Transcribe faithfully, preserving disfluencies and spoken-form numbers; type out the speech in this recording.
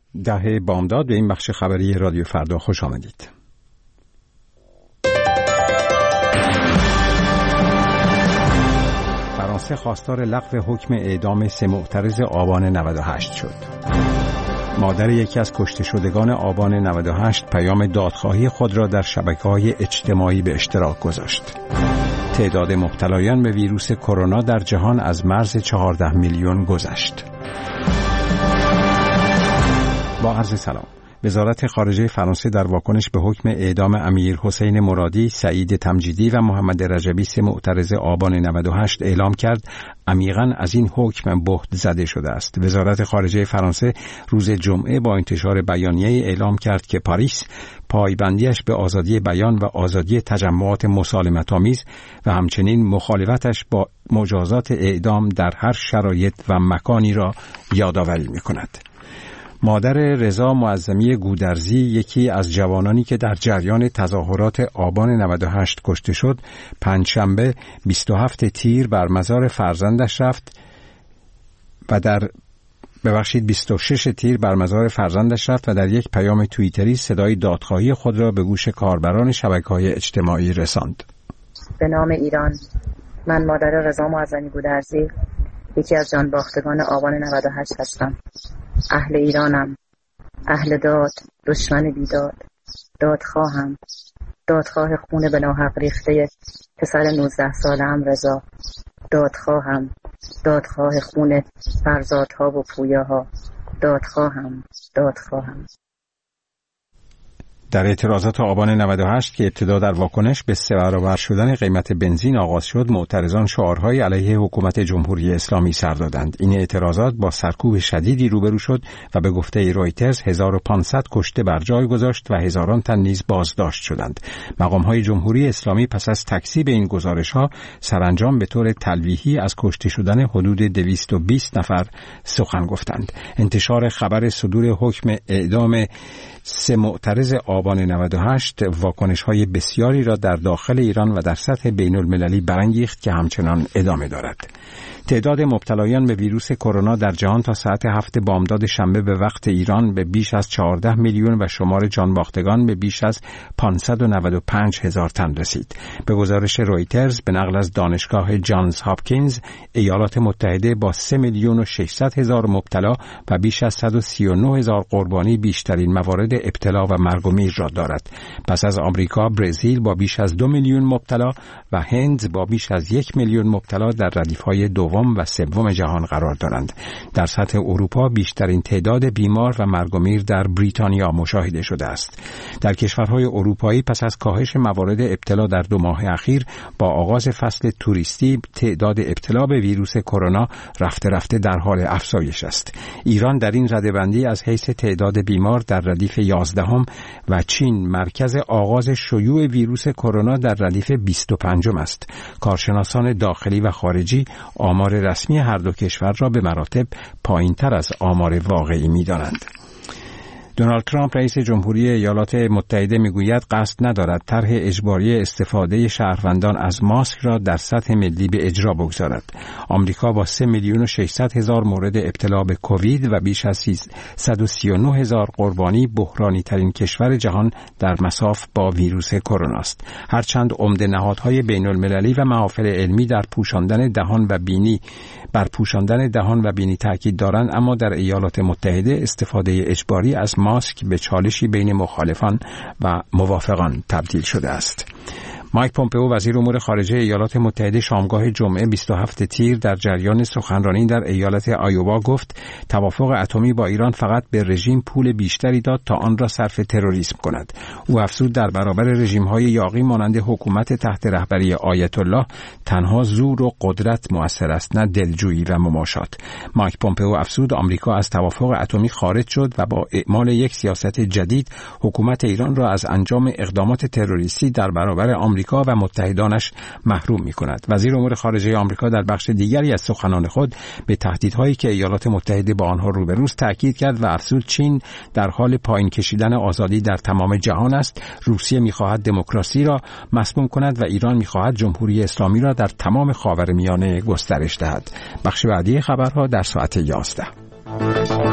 ده بامداد به این بخش خبری رادیو فردا خوش آمدید. فرانسه خواستار لغو حکم اعدام سه معترض آبان نود و هشت شد. مادر یکی از کشته شدگان آبان نود و هشت پیام دادخواهی خود را در شبکه‌های اجتماعی به اشتراک گذاشت. تعداد مبتلایان به ویروس کرونا در جهان از مرز چهارده میلیون گذشت. با عرض سلام. وزارت خارجه فرانسه در واکنش به حکم اعدام امیر حسین مرادی، سعید تمجیدی و محمد رجبی سه معترض آبان نود و هشت اعلام کرد عمیقاً از این حکم بهت زده شده است. وزارت خارجه فرانسه روز جمعه با انتشار بیانیه اعلام کرد که پاریس پایبندیش به آزادی بیان و آزادی تجمعات مسالمت‌آمیز و همچنین مخالفتش با مجازات اعدام در هر شرایط و مکانی را یادآوری می‌کند. مادر رضا معظمی گودرزی، یکی از جوانانی که در جریان تظاهرات آبان نود و هشت کشته شد، پنجشنبه بیست و هفتم تیر بر مزار فرزندش رفت و در ببخشید بیست و ششم تیر بر مزار فرزندش رفت و در یک پیام توییتری صدای دادخواهی خود را به گوش کاربران شبکه‌های اجتماعی رساند. به نام ایران، من مادر رضا معظمی گودرزی، یکی از جانباختگان آبان نود و هشت هستم. اهل ایرانم، اهل داد، دشمن بیداد، دادخواهم، دادخواه خون به ناحق ریخته پسر نوزده ساله‌ام رضا، دادخواهم، دادخواه خون فرزادها و پویاها، دادخواهم، دادخواهم. در اعتراضات آبان نود و هشت که ابتدا در واکنش به سه برابر شدن قیمت بنزین آغاز شد، معترضان شعارهای علیه حکومت جمهوری اسلامی سر دادند. این اعتراضات با سرکوب شدیدی روبرو شد و به گفته رویترز هزار و پانصد کشته بر جای گذاشت و هزاران تن نیز بازداشت شدند. مقامهای جمهوری اسلامی پس از تکذیب این گزارش‌ها سرانجام به طور تلویحی از کشته شدن حدود دویست و بیست نفر سخن گفتند. انتشار خبر صدور حکم اعدام سه معترض آبان نود و هشت واکنش‌های بسیاری را در داخل ایران و در سطح بین‌المللی برانگیخت که همچنان ادامه دارد. تعداد مبتلایان به ویروس کرونا در جهان تا ساعت هفت بامداد شنبه به وقت ایران به بیش از چهارده میلیون و شمار جانباختگان به بیش از پانصد و نود و پنج هزار تن رسید. به گزارش رویترز به نقل از دانشگاه جانز هاپکینز، ایالات متحده با سه میلیون و ششصد هزار مبتلا و بیش از صد و سی و نه هزار قربانی بیشترین موارد ابتلا و مرگ و میر را دارد. پس از آمریکا، برزیل با بیش از دو میلیون مبتلا و هند با بیش از یک میلیون مبتلا در ردیف‌های دوم و سوم جهان قرار دارند. در سطح اروپا بیشترین تعداد بیمار و مرگ و میر در بریتانیا مشاهده شده است. در کشورهای اروپایی پس از کاهش موارد ابتلا در دو ماه اخیر با آغاز فصل توریستی، تعداد ابتلا به ویروس کرونا رفته رفته در حال افزایش است. ایران در این رده‌بندی از حیث تعداد بیمار در ردیف یازدهم و چین مرکز آغاز شیوع ویروس کرونا در ردیف بیست و پنجم است. کارشناسان داخلی و خارجی آمار رسمی هر دو کشور را به مراتب پایین‌تر از آمار واقعی می‌دانند. دونالد ترامپ رئیس جمهوری ایالات متحده میگوید قصد ندارد طرح اجباری استفاده شهروندان از ماسک را در سطح ملی به اجرا بگذارد. آمریکا با سه میلیون و ششصد هزار مورد ابتلا به کووید و بیش از صد و سی و نه هزار قربانی بحرانی ترین کشور جهان در مصاف با ویروس کرونا است. هرچند عمده نهادهای بین المللی و محافل علمی در پوشاندن دهان و بینی بر پوشاندن دهان و بینی تاکید دارند، اما در ایالات متحده استفاده اجباری از ماسک به چالشی بین مخالفان و موافقان تبدیل شده است. مایک پومپئو وزیر امور خارجه ایالات متحده شامگاه جمعه بیست و هفتم تیر در جریان سخنرانی در ایالت آیووا گفت توافق اتمی با ایران فقط به رژیم پول بیشتری داد تا آن را صرف تروریسم کند. او افزود در برابر رژیم‌های یاغی مانند حکومت تحت رهبری آیت الله تنها زور و قدرت مؤثر است، نه دلجویی و مماشات. مایک پومپئو افزود آمریکا از توافق اتمی خارج شد و با اعمال یک سیاست جدید حکومت ایران را از انجام اقدامات تروریستی در برابر آمریکا و متحدانش محروم می‌کند. وزیر امور خارجه آمریکا در بخش دیگری از سخنان خود به تهدیدهایی که ایالات متحده با آنها روبروست تاکید کرد و افزود چین در حال پایین کشیدن آزادی در تمام جهان است. روسیه می‌خواهد دموکراسی را مسموم کند و ایران می‌خواهد جمهوری اسلامی را در تمام خاورمیانه گسترش دهد. بخش بعدی خبرها در ساعت یازده.